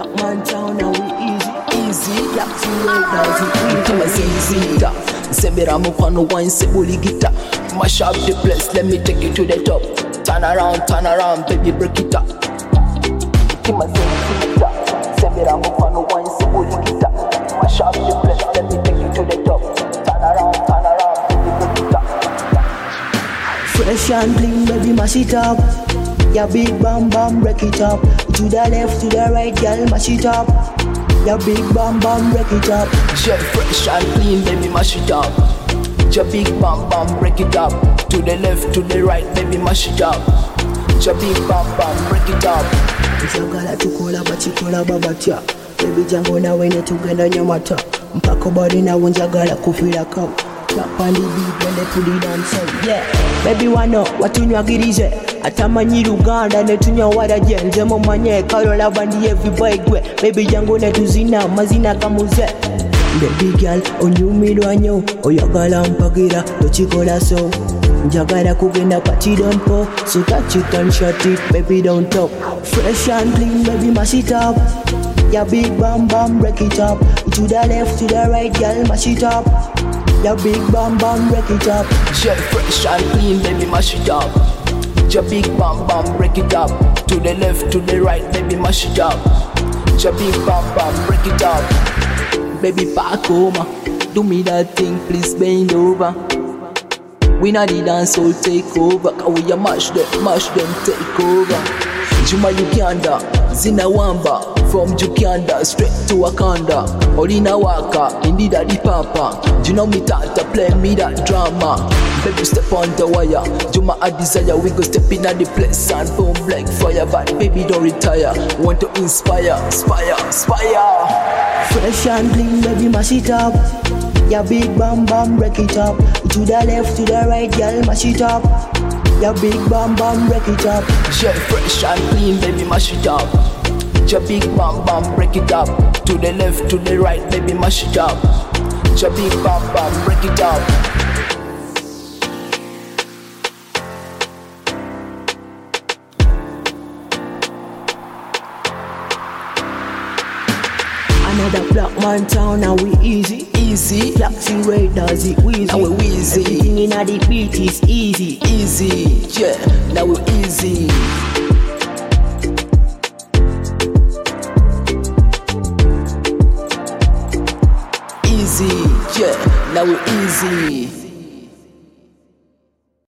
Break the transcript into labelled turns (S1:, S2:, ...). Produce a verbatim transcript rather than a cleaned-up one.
S1: black man town and we easy, easy. Black to right down to easy.
S2: I'ma say easy. Sembera mukwano wine sebuli guitar. Mash up the place, let me take it to the top. Turn around, turn around, baby, break it up. I'ma say easy. Sembera mukwano wine sebuli guitar. Mash up the place, let me take it to the top. Turn around, turn around, baby, break it up.
S1: Fresh and clean, baby, mash it up. Ya big bam bam, break it up. To the left, to the right, girl, mash it up. Ya big bam bam, break it up.
S2: Yeah, fresh and clean, baby, mash it up. Ja big bam bam, break it up. To the left, to the right, baby, mash it up. Ja big bam bam, break it up.
S1: Njagala tukola bakikola babatya. Baby jangu nawe ne tugenda nyamata. Mpaka body nawe njagala kufiirako. Clap on the beat when they put it on so yeah. Baby wano watunywagirize. Atamanyi Luganda ne tunywa waraje. Nze mumanye Karola bandi everybody gwe. Baby jangu ne tuzina mazina kamuze. Baby girl onyumirwa nnyo oyagala mpagira tokikola so njagala kugenda party don't po so touch it and shut it baby don't talk. Fresh and clean baby mash it up. Ya big bam bam break it up. To the left to the right girl mash it up. Ya big bam bam break it up.
S2: Yeah, fresh and clean baby mash it up. Ja big bam bam break it up. To the left to the right baby mash it up. Ja big bam bam break it up. Baby back home, do me that thing, please bend over. We not the dance, so take over. Cause we a mash them, mash them, take over. Juma Uganda, Zina Wamba. From Jukanda, straight to Wakanda. Olina Waka, indeed a the papa. You know me tata, play me that drama. Baby step on the wire. Juma a desire, we go step in at the place and boom black fire. But baby don't retire, want to inspire, inspire, inspire.
S1: Fresh and clean, baby, mash it up. Ya big bam bam, break it up. To the left, to the right, girl, mash it up. Ya big bam bam, break it up.
S2: Yeah, fresh and clean, baby, mash it up. Ja big bam bam, break it up. To the left, to the right, baby, mash it up. Ja big bam bam, break it up.
S1: Another black man town and we easy,
S2: easy.
S1: Black sea raiders it wheezy.
S2: Now we wheezy.
S1: Everything in the beat is easy,
S2: easy. Yeah, now we easy. Easy, yeah, now we easy.